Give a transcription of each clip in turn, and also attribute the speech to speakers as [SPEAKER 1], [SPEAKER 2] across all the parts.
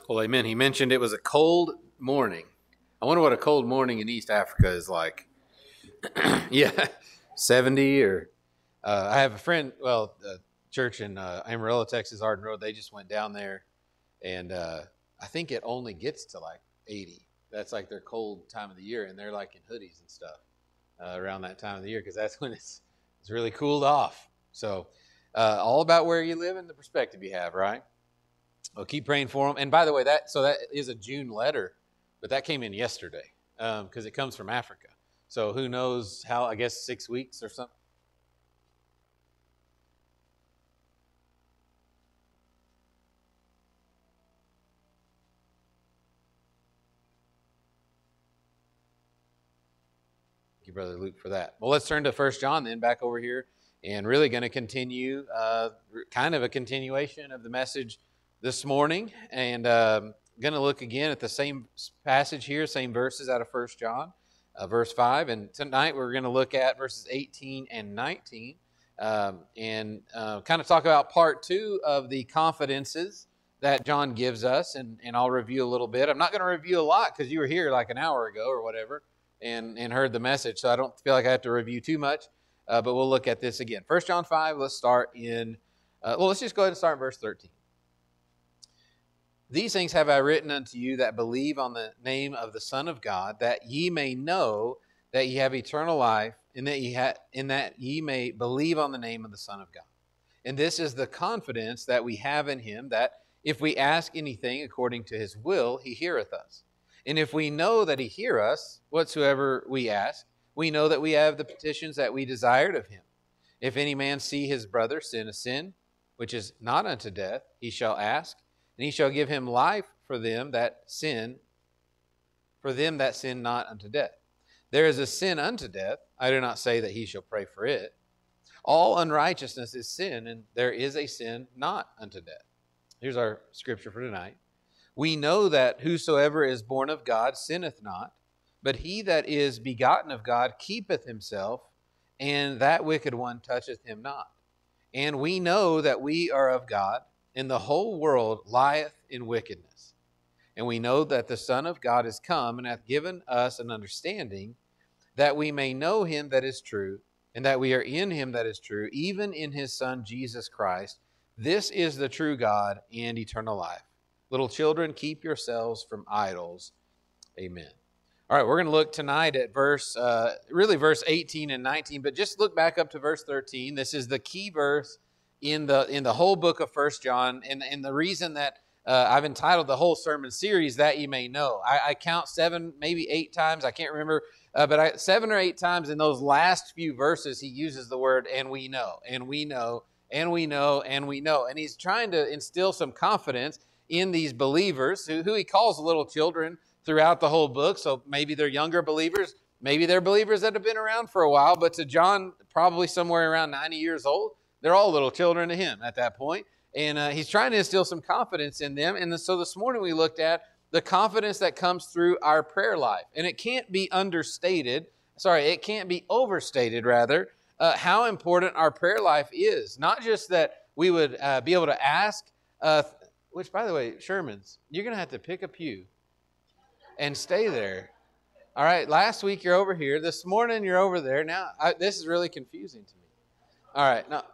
[SPEAKER 1] Well, amen. He mentioned it was a cold morning. I wonder what a cold morning in East Africa is like. Yeah, 70 or... I have a friend, the church in Amarillo, Texas, Arden Road, they just went down there, and I think it only gets to like 80. That's like their cold time of the year, and they're like in hoodies and stuff around that time of the year because that's when it's really cooled off. So all about where you live and the perspective you have, right? Well, keep praying for them. And by the way, that is a June letter, but that came in yesterday because it comes from Africa. So who knows how, I guess 6 weeks or something. Thank you, Brother Luke, for that. Well, let's turn to 1 John then, back over here, and really going to continue kind of a continuation of the message this morning, and going to look again at the same passage here, same verses out of 1 John, verse 5. And tonight we're going to look at verses 18 and 19 and kind of talk about part 2 of the confidences that John gives us, and I'll review a little bit. I'm not going to review a lot because you were here like an hour ago or whatever and heard the message, so I don't feel like I have to review too much, but we'll look at this again. 1 John 5, let's start in, let's just go ahead and start in verse 13. These things have I written unto you that believe on the name of the Son of God, that ye may know that ye have eternal life, and that ye may believe on the name of the Son of God. And this is the confidence that we have in him, that if we ask anything according to his will, he heareth us. And if we know that he hear us, whatsoever we ask, we know that we have the petitions that we desired of him. If any man see his brother sin a sin, which is not unto death, he shall ask, and he shall give him life for them that sin not unto death. There is a sin unto death. I do not say that he shall pray for it. All unrighteousness is sin, and there is a sin not unto death. Here's our scripture for tonight. We know that whosoever is born of God sinneth not, but he that is begotten of God keepeth himself, and that wicked one toucheth him not. And we know that we are of God, and the whole world lieth in wickedness. And we know that the Son of God is come, and hath given us an understanding, that we may know him that is true, and that we are in him that is true, even in his Son Jesus Christ. This is the true God and eternal life. Little children, keep yourselves from idols. Amen. All right, we're going to look tonight at verse 18 and 19, but just look back up to verse 13. This is the key verse in the whole book of 1 John, and the reason that I've entitled the whole sermon series, That Ye May Know. I count 7, maybe 8 times, I can't remember, but 7 or 8 times in those last few verses, he uses the word, and we know, and we know, and we know, and we know. And he's trying to instill some confidence in these believers, who he calls little children throughout the whole book. So maybe they're younger believers, maybe they're believers that have been around for a while, but to John, probably somewhere around 90 years old, they're all little children to him at that point. And he's trying to instill some confidence in them. And so this morning we looked at the confidence that comes through our prayer life. And it can't be it can't be overstated, rather, how important our prayer life is. Not just that we would be able to ask, which, by the way, Sherman's, you're going to have to pick a pew and stay there. All right, last week you're over here. This morning you're over there. Now, this is really confusing to me. All right, no.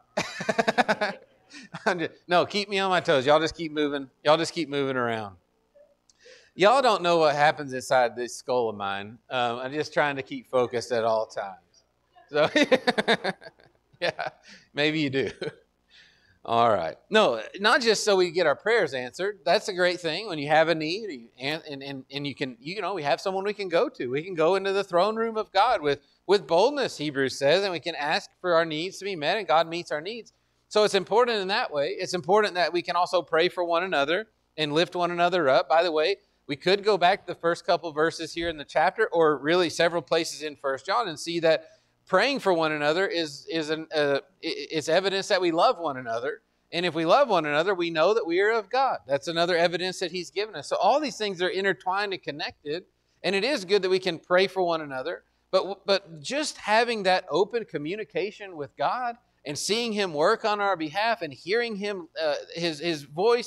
[SPEAKER 1] No, keep me on my toes. Y'all just keep moving. Y'all just keep moving around. Y'all don't know what happens inside this skull of mine. I'm just trying to keep focused at all times. So, yeah, maybe you do. All right. No, not just so we get our prayers answered. That's a great thing when you have a need, and you can, we have someone we can go to. We can go into the throne room of God with boldness, Hebrews says, and we can ask for our needs to be met, and God meets our needs. So it's important in that way. It's important that we can also pray for one another and lift one another up. By the way, we could go back to the first couple verses here in the chapter, or really several places in 1 John, and see that praying for one another is evidence that we love one another. And if we love one another, we know that we are of God. That's another evidence that he's given us. So all these things are intertwined and connected. And it is good that we can pray for one another. But just having that open communication with God and seeing him work on our behalf and hearing him, his voice, and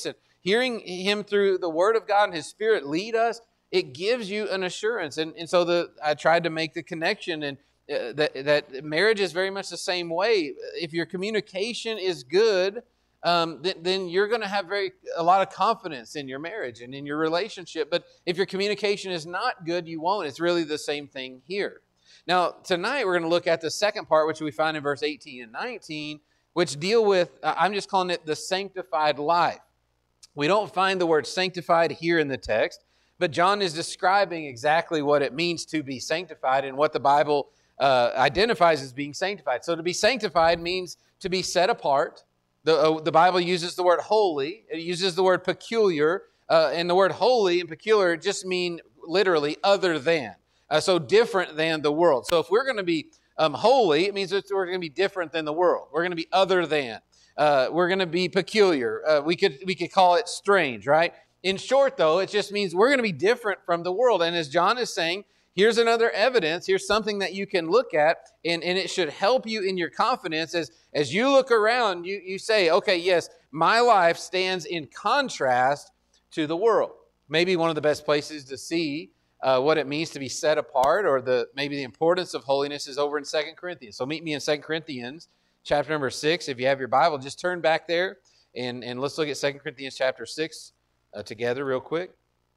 [SPEAKER 1] hearing Him through the Word of God and His Spirit lead us, it gives you an assurance. And so I tried to make the connection, and that marriage is very much the same way. If your communication is good, then you're going to have a lot of confidence in your marriage and in your relationship. But if your communication is not good, you won't. It's really the same thing here. Now, tonight we're going to look at the second part, which we find in verse 18 and 19, which deal with, I'm just calling it the sanctified life. We don't find the word sanctified here in the text, but John is describing exactly what it means to be sanctified and what the Bible identifies as being sanctified. So to be sanctified means to be set apart. The Bible uses the word holy. It uses the word peculiar. And the word holy and peculiar just mean literally other than. So different than the world. So if we're going to be holy, it means that we're going to be different than the world. We're going to be other than. We're going to be peculiar. We could call it strange, right? In short, though, it just means we're going to be different from the world. And as John is saying, here's another evidence. Here's something that you can look at, and it should help you in your confidence. As you look around, you say, okay, yes, my life stands in contrast to the world. Maybe one of the best places to see what it means to be set apart, or maybe the importance of holiness, is over in 2 Corinthians. So meet me in 2 Corinthians chapter number 6. If you have your Bible, just turn back there, and let's look at 2 Corinthians chapter 6 together real quick.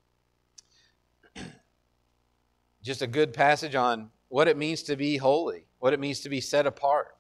[SPEAKER 1] Just a good passage on what it means to be holy, what it means to be set apart,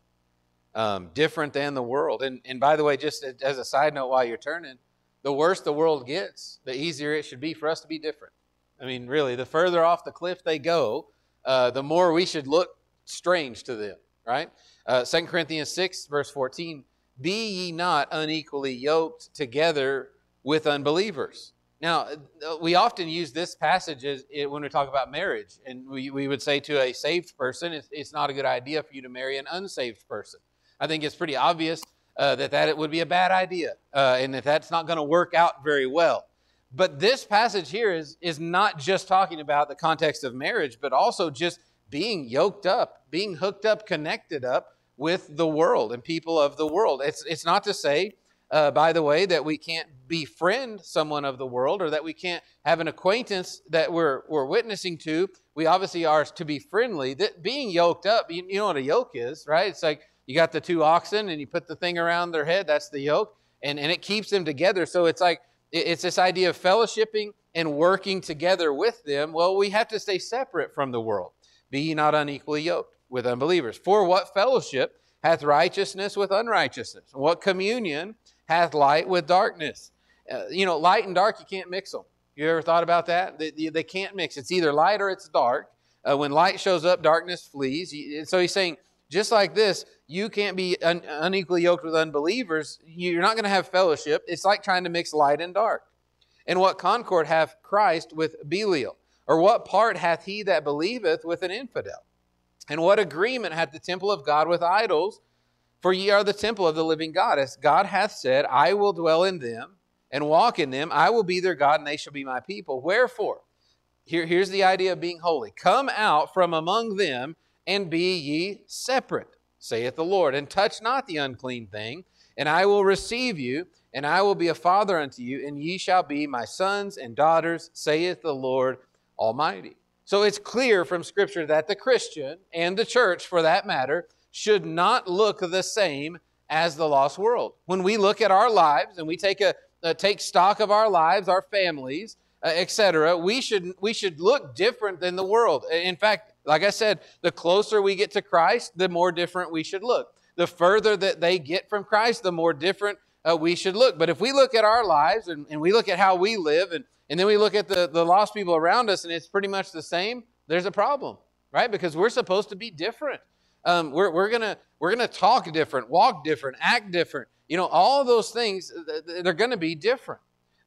[SPEAKER 1] different than the world. And by the way, just as a side note while you're turning, the worse the world gets, the easier it should be for us to be different. I mean, really, the further off the cliff they go, the more we should look strange to them, right? 2 Corinthians 6, verse 14, be ye not unequally yoked together with unbelievers. Now, we often use this passage when we talk about marriage, and we would say to a saved person, it's not a good idea for you to marry an unsaved person. I think it's pretty obvious that it would be a bad idea, and that's not going to work out very well. But this passage here is not just talking about the context of marriage, but also just being yoked up, being hooked up, connected up with the world and people of the world. It's not to say, by the way, that we can't befriend someone of the world, or that we can't have an acquaintance that we're witnessing to. We obviously are to be friendly. That being yoked up, you know what a yoke is, right? It's like you got the two oxen and you put the thing around their head. That's the yoke, and it keeps them together. So it's like it's this idea of fellowshipping and working together with them. Well, we have to stay separate from the world. Be ye not unequally yoked with unbelievers. For what fellowship hath righteousness with unrighteousness? What communion hath light with darkness? Light and dark, you can't mix them. You ever thought about that? They can't mix. It's either light or it's dark. When light shows up, darkness flees. So he's saying, just like this, you can't be unequally yoked with unbelievers. You're not going to have fellowship. It's like trying to mix light and dark. And what concord hath Christ with Belial? Or what part hath he that believeth with an infidel? And what agreement hath the temple of God with idols? For ye are the temple of the living God. As God hath said, I will dwell in them and walk in them. I will be their God, and they shall be my people. Wherefore, here's the idea of being holy. Come out from among them, and be ye separate, saith the Lord, and touch not the unclean thing, and I will receive you, and I will be a father unto you, and ye shall be my sons and daughters, saith the Lord Almighty. So it's clear from Scripture that the Christian, and the church for that matter, should not look the same as the lost world. When we look at our lives, and we take stock of our lives, our families, etc., we should look different than the world. In fact, like I said, the closer we get to Christ, the more different we should look. The further that they get from Christ, the more different we should look. But if we look at our lives and we look at how we live, and then we look at the lost people around us, and it's pretty much the same, there's a problem, right? Because we're supposed to be different. We're gonna talk different, walk different, act different. All of those things, they're going to be different.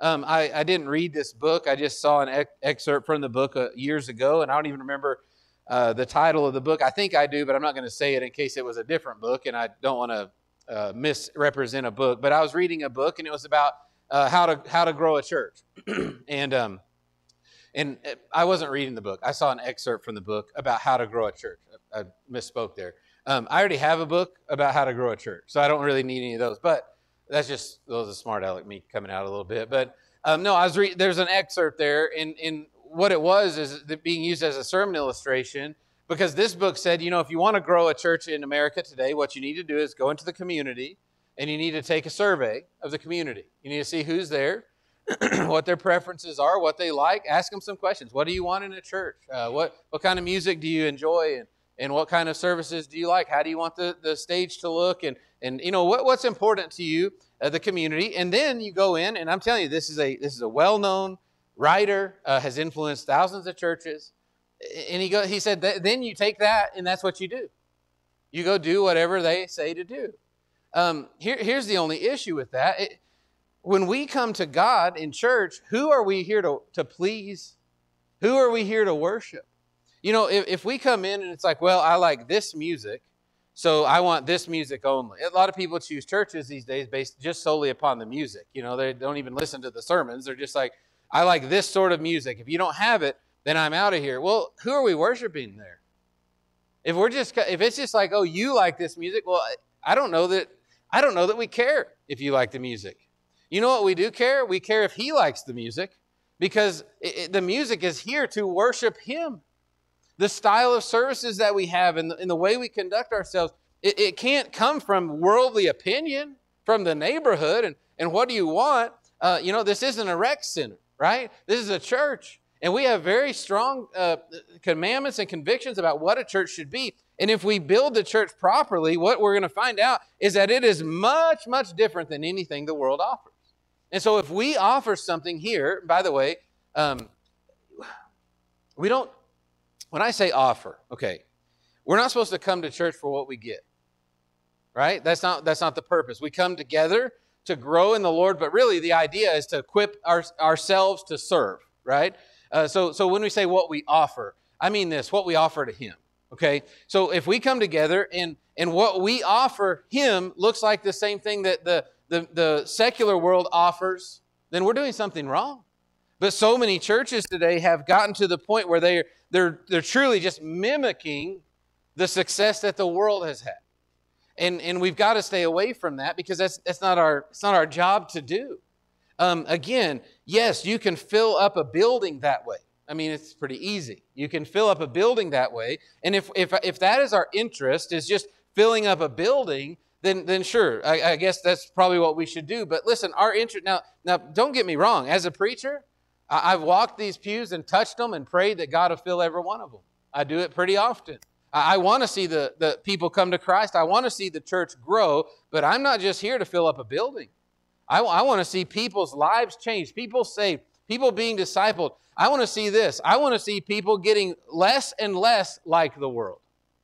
[SPEAKER 1] I didn't read this book. I just saw an excerpt from the book years ago, and I don't even remember the title of the book. I think I do, but I'm not going to say it in case it was a different book, and I don't want to misrepresent a book. But I was reading a book, and it was about how to grow a church. And I wasn't reading the book. I saw an excerpt from the book about how to grow a church. I misspoke there. I already have a book about how to grow a church, so I don't really need any of those. But That's just a smart aleck me coming out a little bit. But no, there's an excerpt there, in what it was is being used as a sermon illustration, because this book said, if you want to grow a church in America today, what you need to do is go into the community, and you need to take a survey of the community. You need to see who's there, what their preferences are, what they like. Ask them some questions. What do you want in a church? What kind of music do you enjoy, and what kind of services do you like? How do you want the stage to look? And what's important to you, the community. And then you go in, and I'm telling you, this is a well-known writer, has influenced thousands of churches. And he said, then you take that, and that's what you do. You go do whatever they say to do. Here's the only issue with that. When we come to God in church, who are we here to please? Who are we here to worship? If we come in and it's like, well, I like this music, so I want this music only. A lot of people choose churches these days based just solely upon the music. They don't even listen to the sermons. They're just like, I like this sort of music. If you don't have it, then I'm out of here. Well, who are we worshiping there? If it's just like, oh, you like this music, well, I don't know that we care if you like the music. You know what we do care? We care if he likes the music, because the music is here to worship him. The style of services that we have and the way we conduct ourselves, it can't come from worldly opinion, from the neighborhood, and what do you want? This isn't a rec center, right? This is a church. And we have very strong commandments and convictions about what a church should be. And if we build the church properly, what we're going to find out is that it is much, much different than anything the world offers. And so if we offer something here, by the way, we don't, when I say offer, okay, we're not supposed to come to church for what we get, right? That's not the purpose. We come together to grow in the Lord, but really the idea is to equip ourselves to serve, right? So when we say what we offer, I mean this, what we offer to him, okay? So if we come together and what we offer him looks like the same thing that the secular world offers, then we're doing something wrong. But so many churches today have gotten to the point where they're truly just mimicking the success that the world has had. And we've got to stay away from that, because it's not our job to do. Again, yes, you can fill up a building that way. I mean, it's pretty easy. You can fill up a building that way. And if that is our interest, is just filling up a building, then sure, I guess that's probably what we should do. But listen, our interest, now don't get me wrong. As a preacher, I've walked these pews and touched them and prayed that God will fill every one of them. I do it pretty often. I want to see the people come to Christ. I want to see the church grow, but I'm not just here to fill up a building. I want to see people's lives change, people saved, people being discipled. I want to see this. I want to see people getting less and less like the world.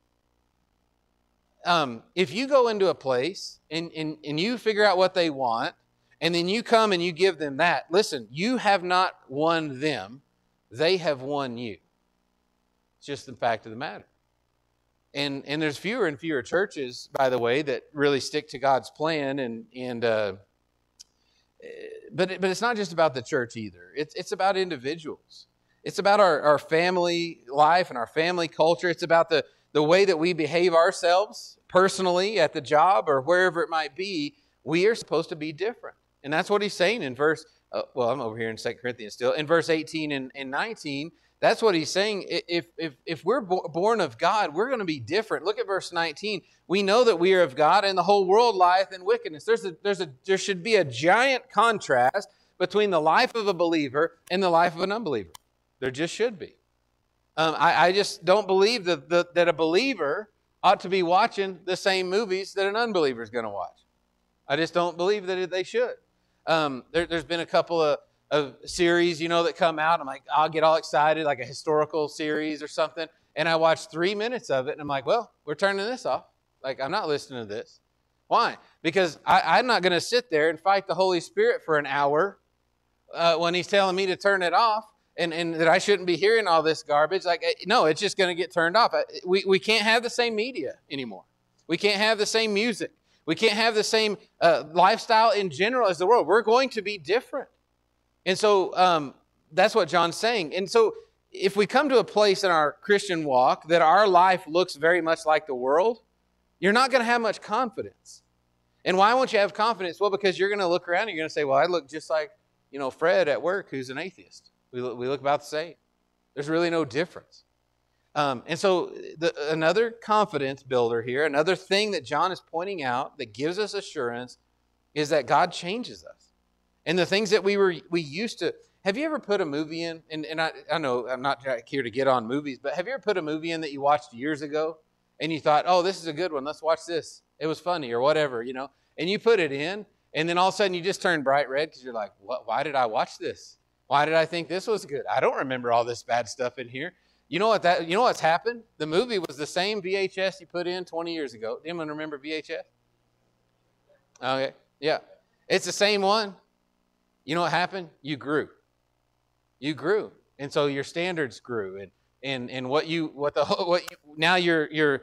[SPEAKER 1] If you go into a place and you figure out what they want, and then you come and you give them that, listen, you have not won them. They have won you. It's just the fact of the matter. And there's fewer and fewer churches, by the way, that really stick to God's plan. But it's not just about the church either. It's about individuals. It's about our family life and our family culture. It's about the way that we behave ourselves personally at the job or wherever it might be. We are supposed to be different. And that's what he's saying in verse, I'm over here in 2 Corinthians still. In verse 18 and 19, that's what he's saying. If we're born of God, we're going to be different. Look at verse 19. We know that we are of God, and the whole world lieth in wickedness. There should be a giant contrast between the life of a believer and the life of an unbeliever. There just should be. I just don't believe that a believer ought to be watching the same movies that an unbeliever is going to watch. I just don't believe that they should. There's been a couple of series, that come out. I'm like, I'll get all excited, like a historical series or something. And I watch 3 minutes of it, and I'm like, well, we're turning this off. Like, I'm not listening to this. Why? Because I'm not going to sit there and fight the Holy Spirit for an hour when he's telling me to turn it off and that I shouldn't be hearing all this garbage. Like, no, it's just going to get turned off. We can't have the same media anymore. We can't have the same music. We can't have the same lifestyle in general as the world. We're going to be different. And so that's what John's saying. And so if we come to a place in our Christian walk that our life looks very much like the world, you're not going to have much confidence. And why won't you have confidence? Well, because you're going to look around and you're going to say, well, I look just like, Fred at work who's an atheist. We look about the same. There's really no difference. And so another confidence builder here, another thing that John is pointing out that gives us assurance is that God changes us. And the things that we used to, have you ever put a movie in, and I know I'm not here to get on movies, but have you ever put a movie in that you watched years ago and you thought, oh, this is a good one, let's watch this. It was funny or whatever, and you put it in, and then all of a sudden you just turn bright red because you're like, what? Why did I watch this? Why did I think this was good? I don't remember all this bad stuff in here. You know what's happened? The movie was the same VHS you put in 20 years ago. Anyone remember VHS? Okay, yeah. It's the same one. You know what happened? You grew. You grew. And so your standards grew. And now your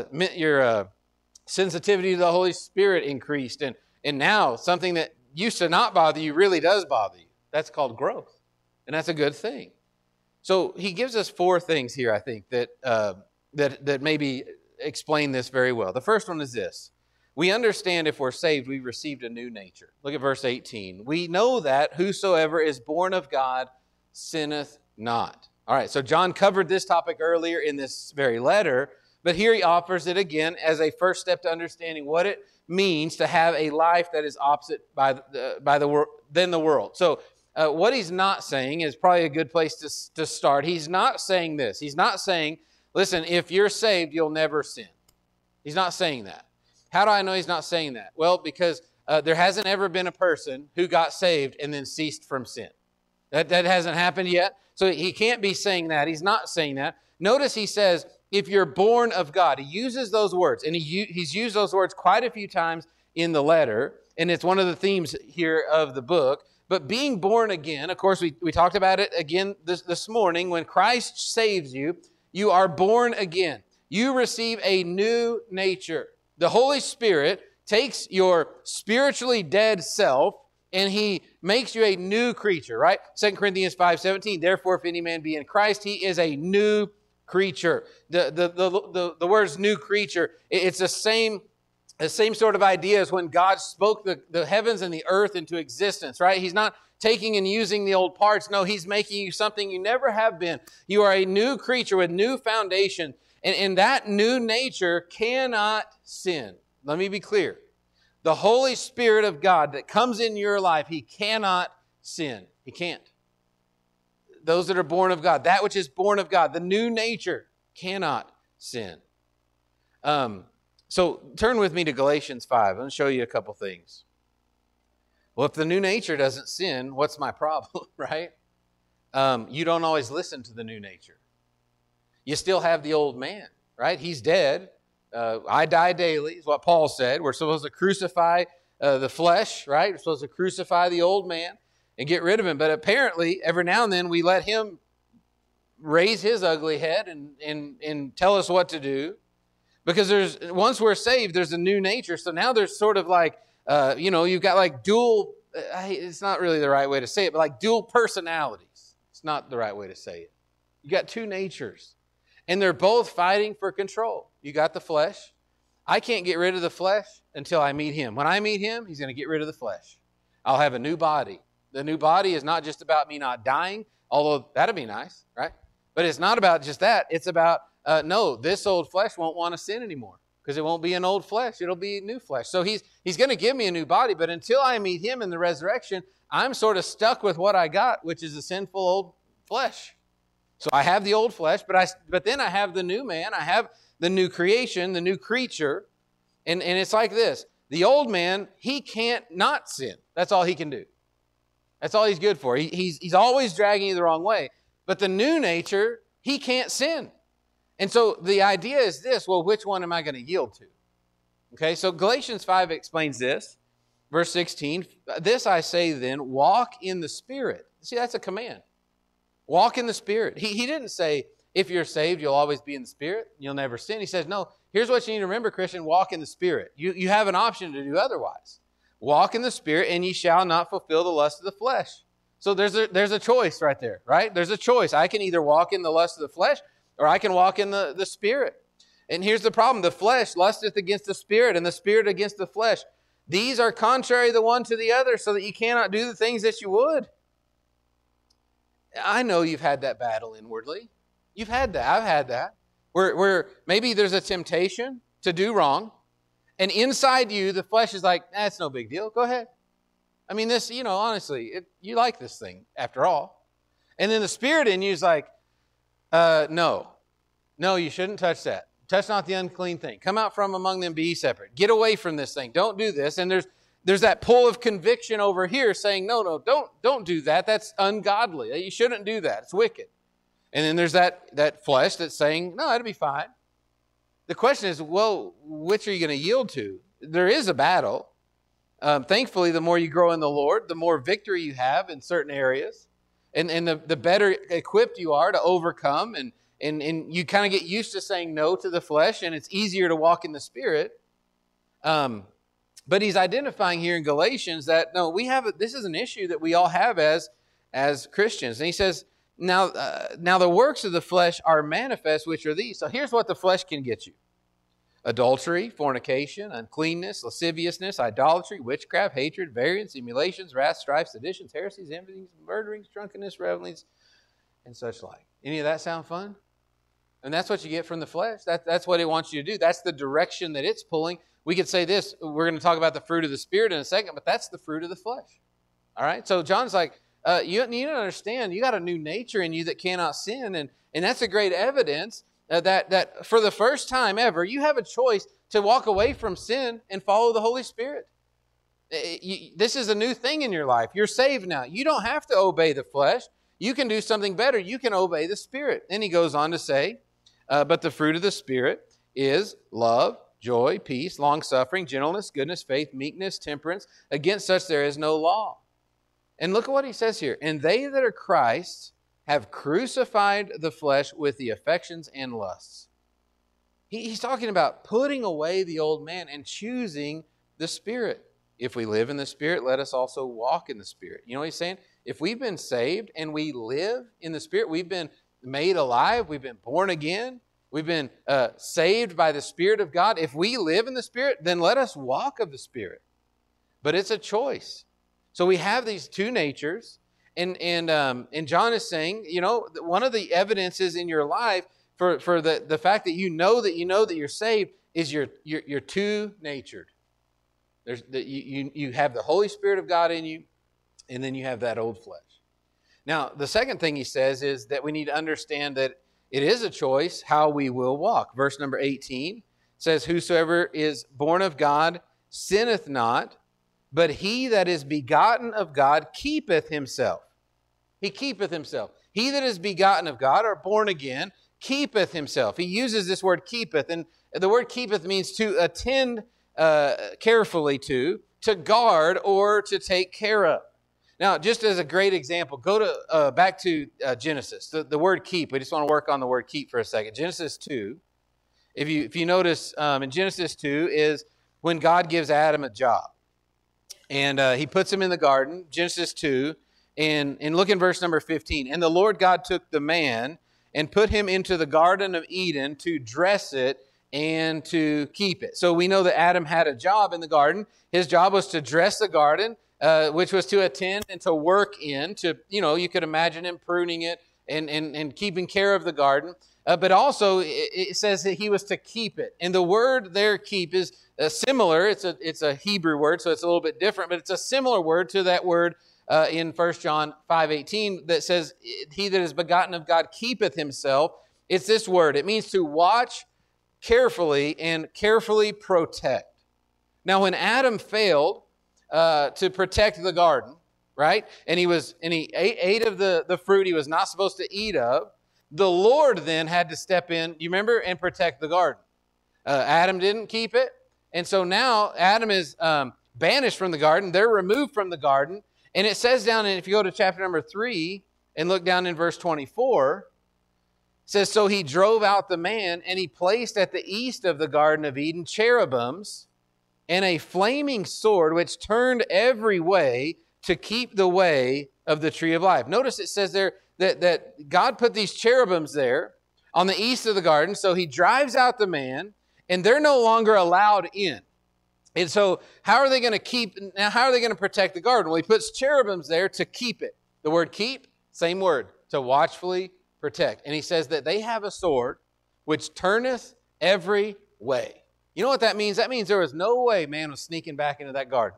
[SPEAKER 1] sensitivity to the Holy Spirit increased. And now something that used to not bother you really does bother you. That's called growth. And that's a good thing. So he gives us 4 things here, I think, that maybe explain this very well. The first one is this. We understand if we're saved, we've received a new nature. Look at verse 18. We know that whosoever is born of God sinneth not. All right, so John covered this topic earlier in this very letter, but here he offers it again as a first step to understanding what it means to have a life that is opposite than the world. So what he's not saying is probably a good place to start. He's not saying this. He's not saying, listen, if you're saved, you'll never sin. He's not saying that. How do I know he's not saying that? Well, because there hasn't ever been a person who got saved and then ceased from sin. That hasn't happened yet. So he can't be saying that. He's not saying that. Notice he says, if you're born of God. He uses those words, and he's used those words quite a few times in the letter, and it's one of the themes here of the book. But being born again, of course, we talked about it again this morning. When Christ saves you, you are born again. You receive a new nature. The Holy Spirit takes your spiritually dead self and he makes you a new creature, right? 2 Corinthians 5:17, therefore, if any man be in Christ, he is a new creature. The words new creature, it's the same sort of idea as when God spoke the heavens and the earth into existence, right? He's not taking and using the old parts. No, he's making you something you never have been. You are a new creature with new foundation. And that new nature cannot sin. Let me be clear. The Holy Spirit of God that comes in your life, he cannot sin. He can't. Those that are born of God, that which is born of God, the new nature cannot sin. So turn with me to Galatians 5. I'm going to show you a couple things. Well, if the new nature doesn't sin, what's my problem, right? You don't always listen to the new nature. You still have the old man, right? He's dead. I die daily is what Paul said. We're supposed to crucify the flesh, right? We're supposed to crucify the old man and get rid of him. But apparently, every now and then, we let him raise his ugly head and tell us what to do. Because once we're saved, there's a new nature. So now there's sort of like, you've got like dual, it's not really the right way to say it, but like dual personalities. It's not the right way to say it. You got two natures. And they're both fighting for control. You got the flesh. I can't get rid of the flesh until I meet him. When I meet him, he's going to get rid of the flesh. I'll have a new body. The new body is not just about me not dying, although that'd be nice, right? But it's not about just that. It's about, no, this old flesh won't want to sin anymore because it won't be an old flesh. It'll be new flesh. So he's going to give me a new body, but until I meet him in the resurrection, I'm sort of stuck with what I got, which is a sinful old flesh. So I have the old flesh, but then I have the new man. I have the new creation, the new creature. And it's like this. The old man, he can't not sin. That's all he can do. That's all he's good for. He's always dragging you the wrong way. But the new nature, he can't sin. And so the idea is this, well, which one am I going to yield to? Okay, so Galatians 5 explains this. Verse 16, this I say then, walk in the Spirit. See, that's a command. Walk in the Spirit. He didn't say, if you're saved, you'll always be in the Spirit. You'll never sin. He says, no, here's what you need to remember, Christian, walk in the Spirit. You have an option to do otherwise. Walk in the Spirit, and ye shall not fulfill the lust of the flesh. So there's a choice right there, right? There's a choice. I can either walk in the lust of the flesh, or I can walk in the Spirit. And here's the problem. The flesh lusteth against the Spirit, and the Spirit against the flesh. These are contrary the one to the other, so that you cannot do the things that you would. I know you've had that battle inwardly. You've had that. I've had that. Where maybe there's a temptation to do wrong, and inside you, the flesh is like, that's no big deal. Go ahead. I mean, this, honestly, you like this thing after all. And then the spirit in you is like, no, you shouldn't touch that. Touch not the unclean thing. Come out from among them, be ye separate. Get away from this thing. Don't do this. And there's that pull of conviction over here saying, no, don't do that. That's ungodly. You shouldn't do that. It's wicked. And then there's that flesh that's saying, no, it'll be fine. The question is, well, which are you going to yield to? There is a battle. Thankfully, the more you grow in the Lord, the more victory you have in certain areas. And the better equipped you are to overcome. And you kind of get used to saying no to the flesh, and it's easier to walk in the Spirit. But he's identifying here in Galatians that, no, this is an issue that we all have as Christians. And he says, now the works of the flesh are manifest, which are these. So here's what the flesh can get you. Adultery, fornication, uncleanness, lasciviousness, idolatry, witchcraft, hatred, variance, emulations, wrath, strife, seditions, heresies, envyings, murderings, drunkenness, revelings, and such like. Any of that sound fun? And that's what you get from the flesh. That's what it wants you to do. That's the direction that it's pulling. We could say this. We're going to talk about the fruit of the Spirit in a second, but that's the fruit of the flesh. All right? So John's like, you need to understand, you got a new nature in you that cannot sin, and that's a great evidence that for the first time ever, you have a choice to walk away from sin and follow the Holy Spirit. This is a new thing in your life. You're saved now. You don't have to obey the flesh. You can do something better. You can obey the Spirit. Then he goes on to say, but the fruit of the Spirit is love, joy, peace, long-suffering, gentleness, goodness, faith, meekness, temperance. Against such there is no law. And look at what he says here. And they that are Christ's have crucified the flesh with the affections and lusts. He's talking about putting away the old man and choosing the Spirit. If we live in the Spirit, let us also walk in the Spirit. You know what he's saying? If we've been saved and we live in the Spirit, we've been made alive, we've been born again, we've been saved by the Spirit of God. If we live in the Spirit, then let us walk of the Spirit. But it's a choice. So we have these two natures, and John is saying, one of the evidences in your life for the fact that you know that you're saved is you're two-natured. You have the Holy Spirit of God in you, and then you have that old flesh. Now, the second thing he says is that we need to understand that it is a choice how we will walk. Verse number 18 says, whosoever is born of God sinneth not, but he that is begotten of God keepeth himself. He keepeth himself. He that is begotten of God, or born again, keepeth himself. He uses this word keepeth, and the word keepeth means to attend carefully to guard, or to take care of. Now, just as a great example, go to back to Genesis. The word keep. We just want to work on the word keep for a second. Genesis 2. If you notice, in Genesis 2 is when God gives Adam a job. And he puts him in the garden, Genesis 2, and look in verse number 15. And the Lord God took the man and put him into the Garden of Eden to dress it and to keep it. So we know that Adam had a job in the garden. His job was to dress the garden, which was to attend and to work in, you could imagine him pruning it and keeping care of the garden. But also it says that he was to keep it. And the word there, keep, is similar. It's a Hebrew word, so it's a little bit different, but it's a similar word to that word in 1 John 5:18 that says, he that is begotten of God keepeth himself. It's this word. It means to watch carefully and carefully protect. Now, when Adam failed to protect the garden, right, and he ate of the fruit he was not supposed to eat of, the Lord then had to step in, you remember, and protect the garden. Adam didn't keep it, and so now Adam is banished from the garden. They're removed from the garden, and it says down, and if you go to chapter number 3 and look down in verse 24, it says, so he drove out the man, and he placed at the east of the Garden of Eden cherubims and a flaming sword which turned every way to keep the way of the tree of life. Notice it says there that God put these cherubims there on the east of the garden, so he drives out the man, and they're no longer allowed in. And so how are they going to protect the garden? Well, he puts cherubims there to keep it. The word keep, same word, to watchfully protect. And he says that they have a sword which turneth every way. You know what that means? That means there was no way man was sneaking back into that garden.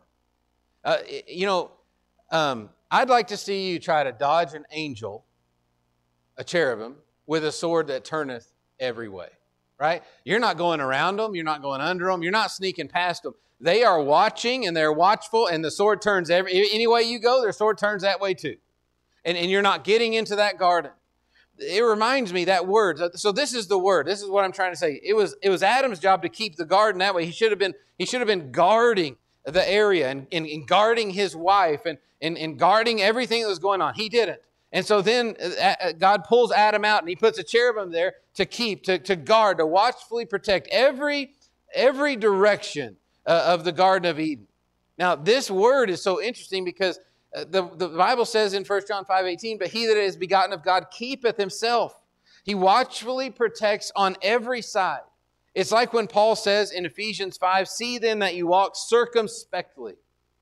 [SPEAKER 1] I'd like to see you try to dodge an angel, a cherubim, with a sword that turneth every way, right? You're not going around them. You're not going under them. You're not sneaking past them. They are watching and they're watchful, and the sword turns any way you go, their sword turns that way too. And you're not getting into that garden. It reminds me, that word. So this is the word. This is what I'm trying to say. It was Adam's job to keep the garden that way. He should have been guarding the area and guarding his wife and guarding everything that was going on. He didn't. And so then God pulls Adam out and he puts a cherubim there to keep, to guard, to watchfully protect every direction of the Garden of Eden. Now, this word is so interesting because the Bible says in 1 John 5:18, but he that is begotten of God keepeth himself. He watchfully protects on every side. It's like when Paul says in Ephesians 5, see then that you walk circumspectly,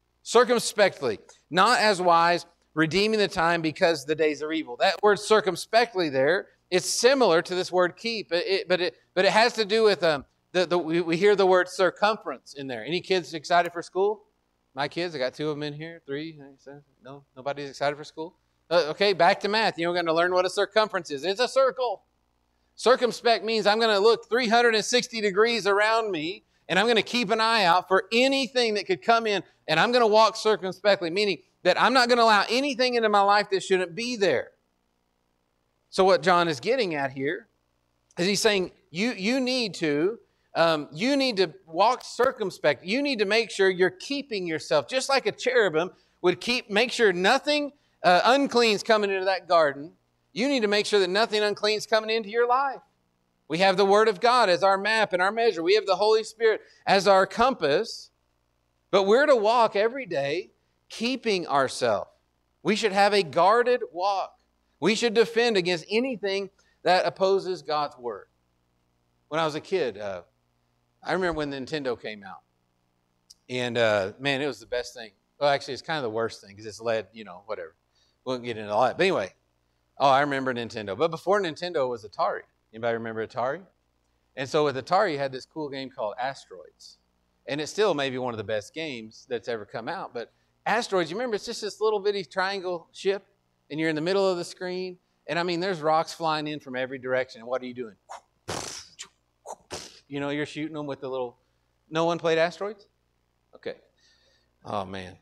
[SPEAKER 1] not as wise, redeeming the time because the days are evil. That word circumspectly there, it's similar to this word keep, but it has to do with we hear the word circumference in there. Any kids excited for school? My kids, I got 2 of them in here, 3. No, nobody's excited for school. Okay, back to math. We're going to learn what a circumference is. It's a circle. Circumspect means I'm going to look 360 degrees around me, and I'm going to keep an eye out for anything that could come in, and I'm going to walk circumspectly, meaning that I'm not going to allow anything into my life that shouldn't be there. So what John is getting at here is he's saying you need to walk circumspect. You need to make sure you're keeping yourself, just like a cherubim would make sure nothing unclean is coming into that garden. You need to make sure that nothing unclean is coming into your life. We have the Word of God as our map and our measure. We have the Holy Spirit as our compass. But we're to walk every day keeping ourselves. We should have a guarded walk. We should defend against anything that opposes God's Word. When I was a kid, I remember when the Nintendo came out. And, man, it was the best thing. Well, actually, it's kind of the worst thing because it's led, whatever. We won't get into all that. But anyway, I remember Nintendo. But before Nintendo was Atari. Anybody remember Atari? And so with Atari, you had this cool game called Asteroids. And it's still maybe one of the best games that's ever come out. But Asteroids, you remember, it's just this little bitty triangle ship. And you're in the middle of the screen. And, I mean, there's rocks flying in from every direction. And what are you doing? You're shooting them with the little... No one played Asteroids? Okay. Oh, man.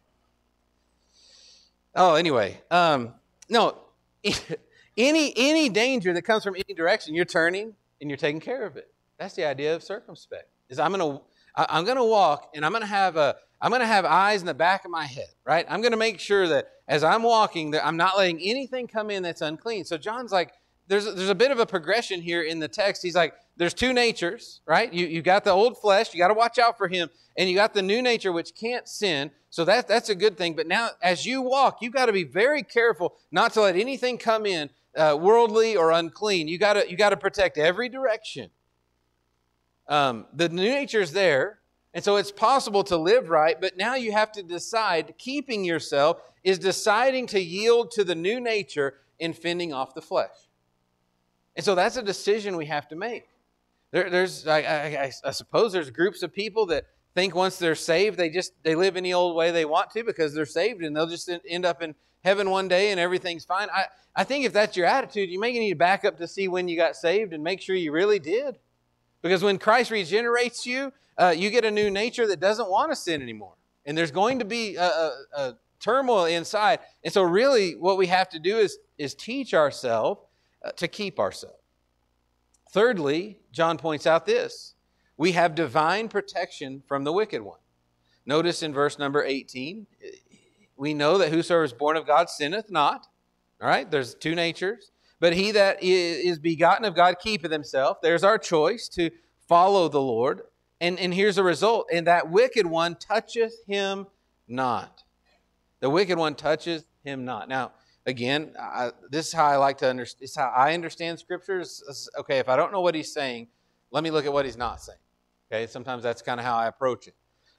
[SPEAKER 1] Oh, anyway. No. Any danger that comes from any direction, you're turning and you're taking care of it. That's the idea of circumspect. Is I'm gonna walk and I'm gonna have eyes in the back of my head, right? I'm gonna make sure that as I'm walking that I'm not letting anything come in that's unclean. So John's like, there's a bit of a progression here in the text. He's like, there's 2 natures, right? You got the old flesh, you got to watch out for him, and you got the new nature which can't sin. So that's a good thing. But now, as you walk, you've got to be very careful not to let anything come in, worldly or unclean. You got to protect every direction. The new nature is there, and so it's possible to live right. But now you have to decide. Keeping yourself is deciding to yield to the new nature in fending off the flesh. And so that's a decision we have to make. I suppose there's groups of people that think once they're saved, they live any old way they want to because they're saved and they'll just end up in heaven one day and everything's fine. I think if that's your attitude, you may need to back up to see when you got saved and make sure you really did. Because when Christ regenerates you, you get a new nature that doesn't want to sin anymore. And there's going to be a turmoil inside. And so really what we have to do is teach ourselves to keep ourselves. Thirdly, John points out this. We have divine protection from the wicked one. Notice in verse number 18, we know that whosoever is born of God sinneth not. All right, there's 2 natures. But he that is begotten of God keepeth himself. There's our choice to follow the Lord. And here's the result. And that wicked one toucheth him not. The wicked one toucheth him not. Now, again, this is how I like to understand. This is how I understand Scriptures. Okay, if I don't know what he's saying, let me look at what he's not saying. Okay, sometimes that's kind of how I approach it.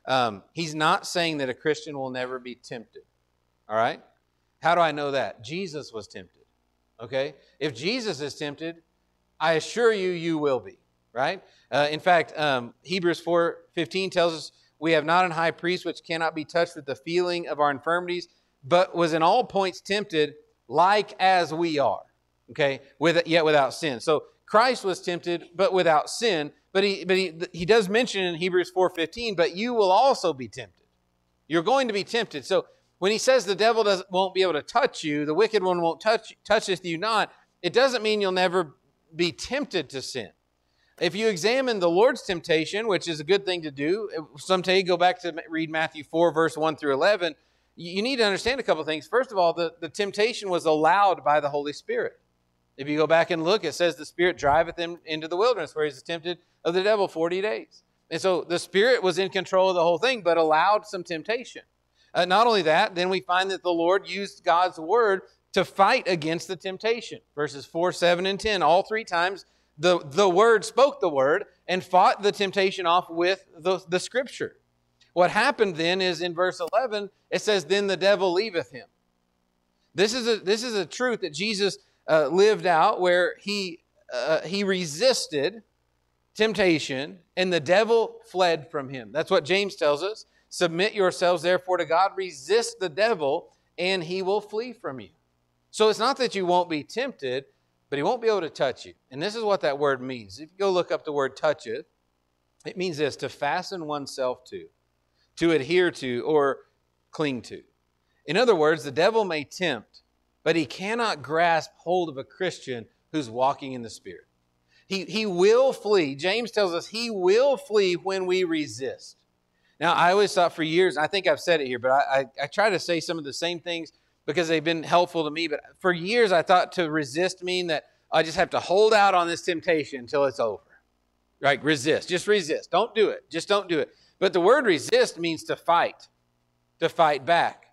[SPEAKER 1] He's not saying that a Christian will never be tempted. All right? How do I know that? Jesus was tempted. Okay? If Jesus is tempted, I assure you, you will be. Right? In fact, Hebrews 4:15 tells us, we have not an high priest which cannot be touched with the feeling of our infirmities, but was in all points tempted like as we are. Okay? Yet without sin. So Christ was tempted, but without sin. But he does mention in Hebrews 4:15, but you will also be tempted. You're going to be tempted. So when he says the devil won't be able to touch you, the wicked one won't toucheth you not, it doesn't mean you'll never be tempted to sin. If you examine the Lord's temptation, which is a good thing to do, someday go back to read Matthew 4, verse 1 through 11, you need to understand a couple things. First of all, the temptation was allowed by the Holy Spirit. If you go back and look, it says the Spirit driveth him into the wilderness where he's tempted of the devil 40 days. And so the Spirit was in control of the whole thing, but allowed some temptation. Not only that, then we find that the Lord used God's word to fight against the temptation. Verses 4, 7, and 10, all three times the word spoke the word and fought the temptation off with the scripture. What happened then is in verse 11, it says, then the devil leaveth him. This is a truth that Jesus lived out, where he resisted temptation and the devil fled from him. That's what James tells us. Submit yourselves therefore to God, resist the devil, and he will flee from you. So it's not that you won't be tempted, but he won't be able to touch you. And this is what that word means. If you go look up the word toucheth, it means this: to fasten oneself to adhere to, or cling to. In other words, the devil may tempt, but he cannot grasp hold of a Christian who's walking in the Spirit. He will flee. James tells us he will flee when we resist. Now, I always thought for years, I think I've said it here, but I try to say some of the same things because they've been helpful to me. But for years, I thought to resist mean that I just have to hold out on this temptation until it's over. Right? Resist. Just resist. Don't do it. Just don't do it. But the word resist means to fight back.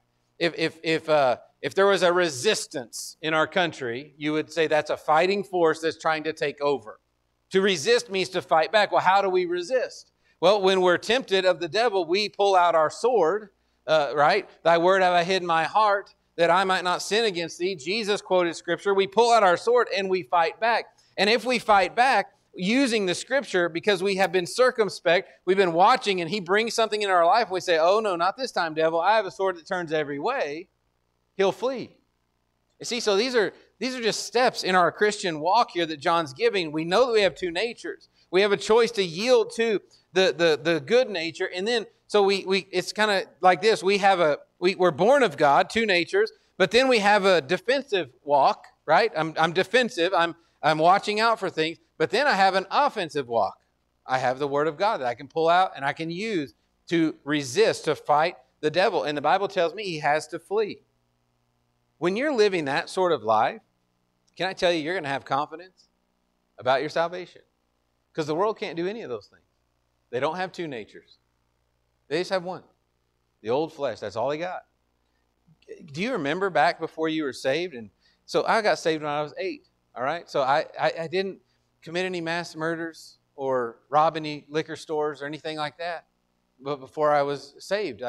[SPEAKER 1] If there was a resistance in our country, you would say that's a fighting force that's trying to take over. To resist means to fight back. Well, how do we resist? Well, when we're tempted of the devil, we pull out our sword, right? Thy word have I hid in my heart, that I might not sin against thee. Jesus quoted scripture. We pull out our sword and we fight back. And if we fight back using the scripture, because we have been circumspect, we've been watching, and he brings something in our life, we say, oh no, not this time, devil. I have a sword that turns every way. He'll flee. You see, so these are just steps in our Christian walk here that John's giving. We know that we have two natures. We have a choice to yield to the good nature, and then so we it's kind of like this. We're born of God, two natures, but then we have a defensive walk, right? I'm defensive. I'm watching out for things, but then I have an offensive walk. I have the Word of God that I can pull out and I can use to resist, to fight the devil. And the Bible tells me he has to flee. When you're living that sort of life, can I tell you, you're going to have confidence about your salvation? Because the world can't do any of those things. They don't have two natures. They just have one. The old flesh, that's all they got. Do you remember back before you were saved? And so I got saved when I was 8, all right? So I didn't commit any mass murders or rob any liquor stores or anything like that. But before I was saved,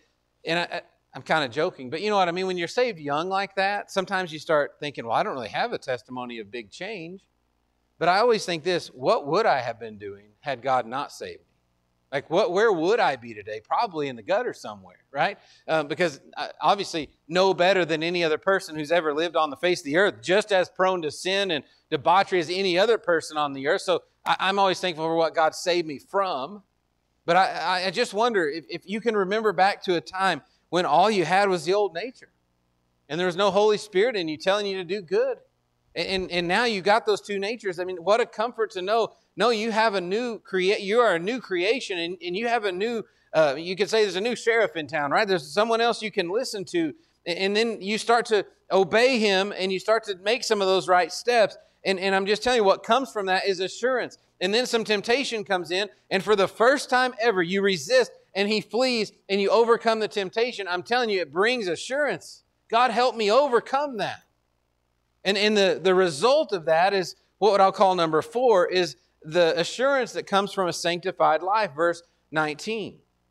[SPEAKER 1] I'm kind of joking, but you know what I mean? When you're saved young like that, sometimes you start thinking, well, I don't really have a testimony of big change. But I always think this: what would I have been doing had God not saved me? Like, where would I be today? Probably in the gutter somewhere, right? Because obviously no better than any other person who's ever lived on the face of the earth, just as prone to sin and debauchery as any other person on the earth. So I'm always thankful for what God saved me from. But I just wonder if you can remember back to a time when all you had was the old nature and there was no Holy Spirit in you telling you to do good. And now you got those two natures. I mean, what a comfort to know. No, you have you are a new creation, and you have a new, you could say there's a new sheriff in town, right? There's someone else you can listen to. And then you start to obey him, and you start to make some of those right steps. And I'm just telling you, what comes from that is assurance. And then some temptation comes in, and for the first time ever, you resist, and he flees, and you overcome the temptation. I'm telling you, it brings assurance. God, help me overcome that. And the result of that is what I'll call number 4, is the assurance that comes from a sanctified life. Verse 19.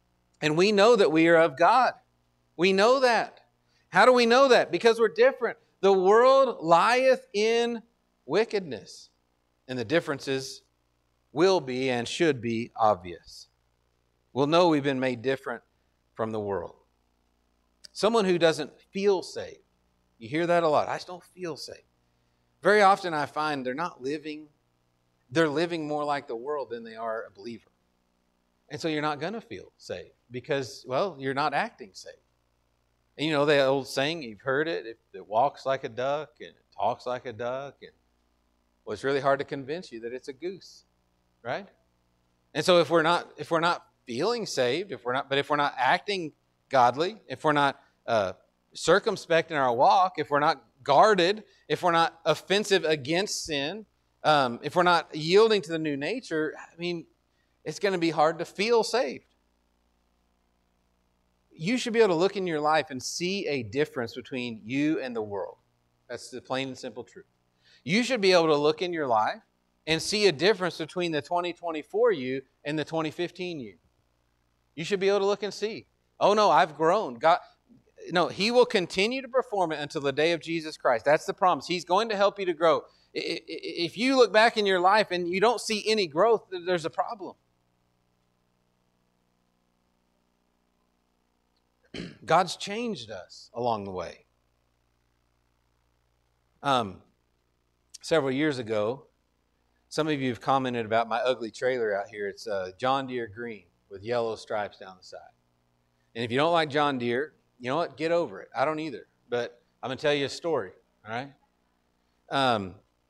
[SPEAKER 1] And we know that we are of God. We know that. How do we know that? Because we're different. The world lieth in wickedness. And the differences will be and should be obvious. We'll know we've been made different from the world. Someone who doesn't feel saved. You hear that a lot. I just don't feel saved. Very often I find they're living more like the world than they are a believer. And so you're not going to feel saved because, well, you're not acting saved. And you know the old saying, you've heard it, it walks like a duck and it talks like a duck. And well, it's really hard to convince you that it's a goose, right? And so if we're not feeling saved, if we're not acting godly, if we're not circumspect in our walk, if we're not guarded, if we're not offensive against sin, if we're not yielding to the new nature, I mean, it's going to be hard to feel saved. You should be able to look in your life and see a difference between you and the world. That's the plain and simple truth. You should be able to look in your life and see a difference between the 2024 you and the 2015 you. You should be able to look and see, oh no, I've grown. God, no, He will continue to perform it until the day of Jesus Christ. That's the promise. He's going to help you to grow. If you look back in your life and you don't see any growth, there's a problem. God's changed us along the way. Several years ago, some of you have commented about my ugly trailer out here. It's John Deere green with yellow stripes down the side. And if you don't like John Deere, you know what? Get over it. I don't either. But I'm going to tell you a story, all right? A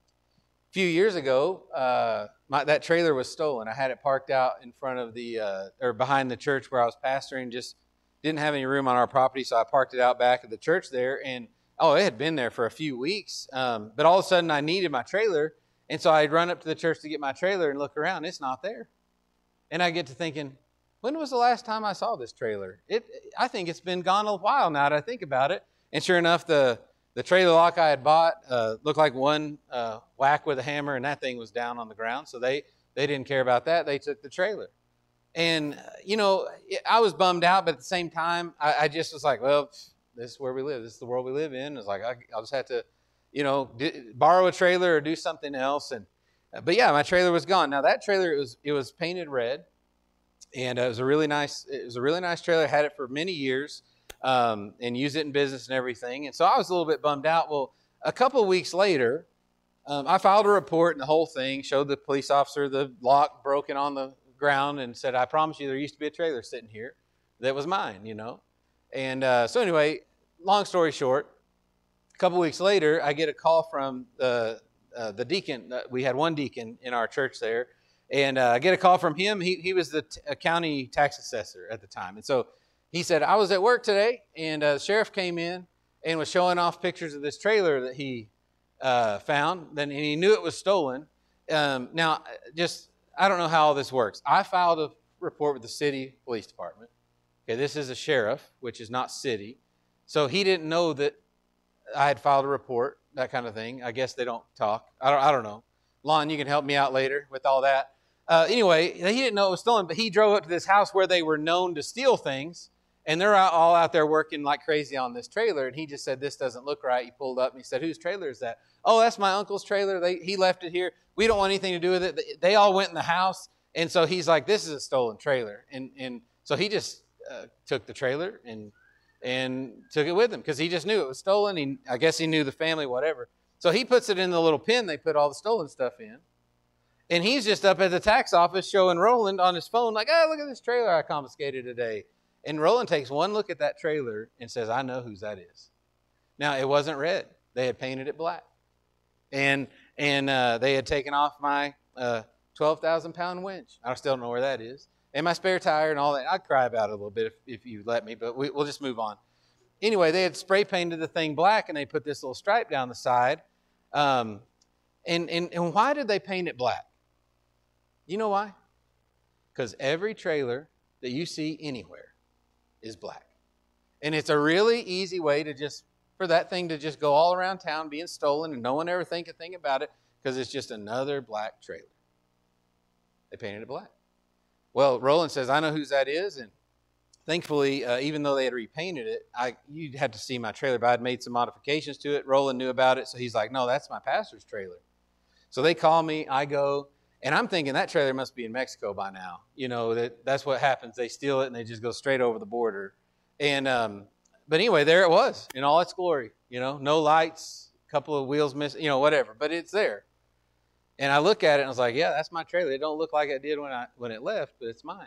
[SPEAKER 1] few years ago, that trailer was stolen. I had it parked out in front of or behind the church where I was pastoring, just didn't have any room on our property, so I parked it out back of the church there. And, it had been there for a few weeks. But all of a sudden, I needed my trailer. And so I'd run up to the church to get my trailer and look around. It's not there. And I get to thinking, when was the last time I saw this trailer? I think it's been gone a while now that I think about it. And sure enough, the trailer lock I had bought looked like one whack with a hammer, and that thing was down on the ground. So they didn't care about that. They took the trailer. And, I was bummed out, but at the same time, I just was like, well, this is where we live. This is the world we live in. It's like, I'll just have to, borrow a trailer or do something else. But yeah, my trailer was gone. Now that trailer, it was painted red, and it was a really nice trailer. I had it for many years, and used it in business and everything. And so I was a little bit bummed out. Well, a couple of weeks later, I filed a report and the whole thing, showed the police officer the lock broken on the ground, and said, I promise you there used to be a trailer sitting here that was mine, And so anyway, long story short, a couple weeks later, I get a call from the deacon. We had one deacon in our church there, and I get a call from him. He was the county tax assessor at the time. And so he said, I was at work today, and the sheriff came in and was showing off pictures of this trailer that he found, and he knew it was stolen. Now, I don't know how all this works. I filed a report with the city police department. Okay, this is a sheriff, which is not city. So he didn't know that I had filed a report, that kind of thing. I guess they don't talk. I don't know. Lon, you can help me out later with all that. Anyway, he didn't know it was stolen, but he drove up to this house where they were known to steal things, and they're all out there working like crazy on this trailer, and he just said, this doesn't look right. He pulled up, and he said, whose trailer is that? Oh, that's my uncle's trailer. He left it here. We don't want anything to do with it. They all went in the house, and so he's like, this is a stolen trailer. And so he just took the trailer and took it with him because he just knew it was stolen. I guess he knew the family, whatever. So he puts it in the little bin they put all the stolen stuff in. And he's just up at the tax office showing Roland on his phone like, look at this trailer I confiscated today. And Roland takes one look at that trailer and says, I know whose that is. Now, it wasn't red. They had painted it black. And they had taken off my 12,000-pound winch. I still don't know where that is. And my spare tire and all that. I'd cry about it a little bit if you let me, but we'll just move on. Anyway, they had spray painted the thing black, and they put this little stripe down the side. And why did they paint it black? You know why? Because every trailer that you see anywhere is black. And it's a really easy way for that thing to just go all around town being stolen, and no one ever think a thing about it because it's just another black trailer. They painted it black. Well, Roland says, I know whose that is, and thankfully, even though they had repainted it, you'd have to see my trailer, but I'd made some modifications to it. Roland knew about it, so he's like, no, that's my pastor's trailer. So they call me, I go, and I'm thinking that trailer must be in Mexico by now. You know, that's what happens. They steal it and they just go straight over the border. And but anyway, there it was in all its glory. You know, no lights, a couple of wheels missing, you know, whatever, but it's there. And I look at it and I was like, yeah, that's my trailer. It don't look like it did when it left, but it's mine.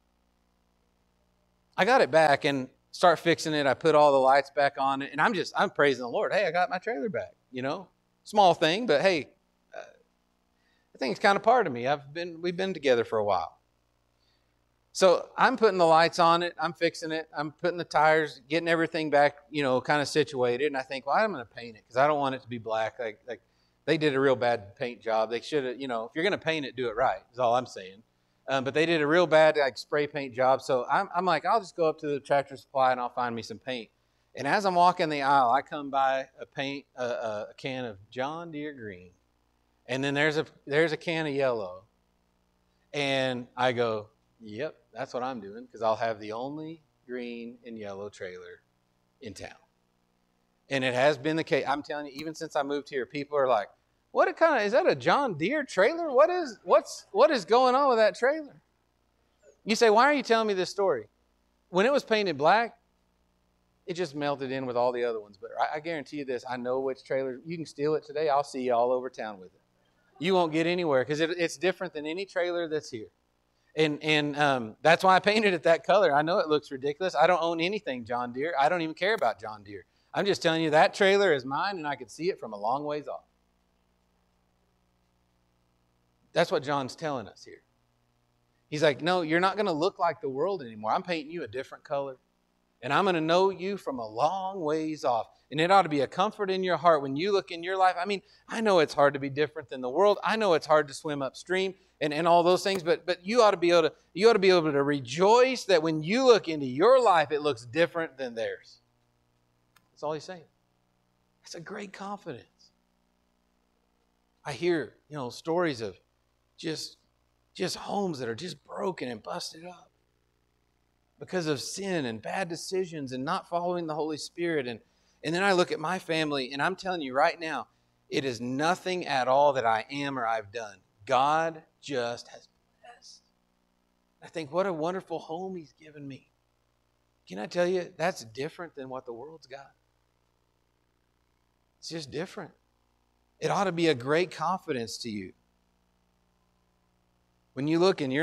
[SPEAKER 1] I got it back and start fixing it. I put all the lights back on it, and I'm praising the Lord. Hey, I got my trailer back. You know, small thing, but hey, I think it's kind of part of me. We've been together for a while. So I'm putting the lights on it. I'm fixing it. I'm putting the tires, getting everything back, you know, kind of situated. And I think, well, I'm going to paint it because I don't want it to be black. Like they did a real bad paint job. They should have, you know, if you're going to paint it, do it right. Is all I'm saying. But they did a real bad spray paint job. So I'm like, I'll just go up to the Tractor Supply and I'll find me some paint. And as I'm walking the aisle, I come by a can of John Deere green. And then there's a can of yellow. And I go, yep, that's what I'm doing, because I'll have the only green and yellow trailer in town. And it has been the case. I'm telling you, even since I moved here, people are like, is that a John Deere trailer? What is going on with that trailer? You say, why are you telling me this story? When it was painted black, it just melted in with all the other ones. But I guarantee you this, I know which trailer. You can steal it today. I'll see you all over town with it. You won't get anywhere because it's different than any trailer that's here. And that's why I painted it that color. I know it looks ridiculous. I don't own anything John Deere. I don't even care about John Deere. I'm just telling you that trailer is mine, and I can see it from a long ways off. That's what John's telling us here. He's like, no, you're not going to look like the world anymore. I'm painting you a different color. And I'm going to know you from a long ways off. And it ought to be a comfort in your heart when you look in your life. I mean, I know it's hard to be different than the world. I know it's hard to swim upstream and all those things, but you ought to be able to rejoice that when you look into your life, it looks different than theirs. That's all he's saying. That's a great confidence. I hear, stories of just homes that are just broken and busted up because of sin and bad decisions and not following the Holy Spirit. And then I look at my family, and I'm telling you right now, it is nothing at all that I am or I've done. God just has blessed. I think, what a wonderful home He's given me. Can I tell you, that's different than what the world's got. It's just different. It ought to be a great confidence to you. When you look and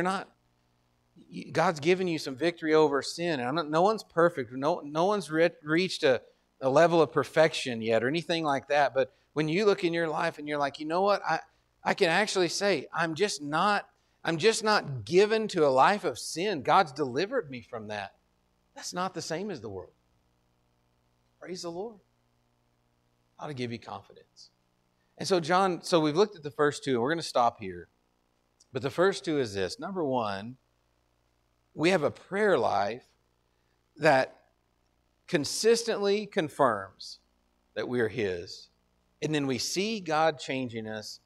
[SPEAKER 1] God's given you some victory over sin. And no one's perfect. No one's reached a level of perfection yet or anything like that. But when you look in your life and you're like, you know what? I can actually say, I'm just not given to a life of sin. God's delivered me from that. That's not the same as the world. Praise the Lord. Ought to give you confidence. And so we've looked at the first two, and we're going to stop here. But the first two is this. Number one, we have a prayer life that consistently confirms that we are His. And then we see God changing us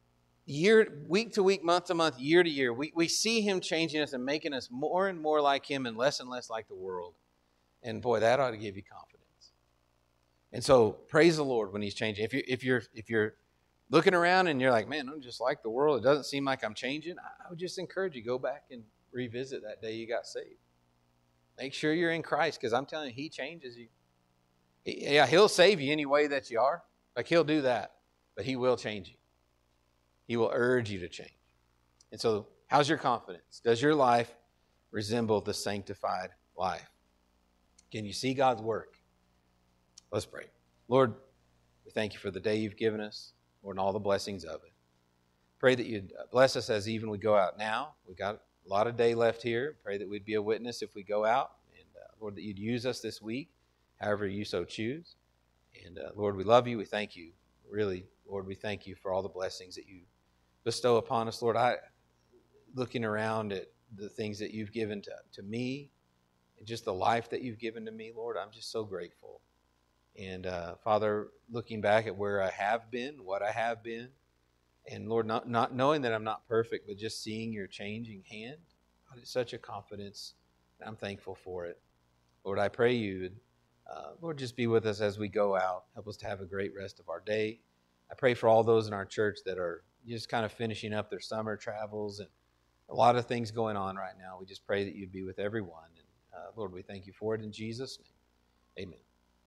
[SPEAKER 1] week to week, month to month, year to year. We see Him changing us and making us more and more like Him and less like the world. And boy, that ought to give you confidence. And so praise the Lord when He's changing. If you're looking around and you're like, man, I'm just like the world, it doesn't seem like I'm changing, I would just encourage you, go back and revisit that day you got saved. Make sure you're in Christ, because I'm telling you, He changes you. He'll save you any way that you are. Like, He'll do that. But He will change you. He will urge you to change. And so, how's your confidence? Does your life resemble the sanctified life? Can you see God's work? Let's pray. Lord, we thank You for the day You've given us, Lord, and all the blessings of it. Pray that You'd bless us as even we go out now. We've got a lot of day left here. Pray that we'd be a witness if we go out. And Lord, that You'd use us this week, however You so choose. And Lord, we love You. We thank You. Really, Lord, we thank You for all the blessings that You bestow upon us. Lord, looking around at the things that You've given to me and just the life that You've given to me, Lord, I'm just so grateful. And Father, looking back at where I have been, what I have been, and Lord, not knowing that I'm not perfect, but just seeing Your changing hand, God, it's such a confidence I'm thankful for it. Lord, I pray you would, Lord, just be with us as we go out. Help us to have a great rest of our day. I pray for all those in our church that are just kind of finishing up their summer travels and a lot of things going on right now. We just pray that you'd be with everyone. And Lord, we thank you for it in Jesus' name. Amen.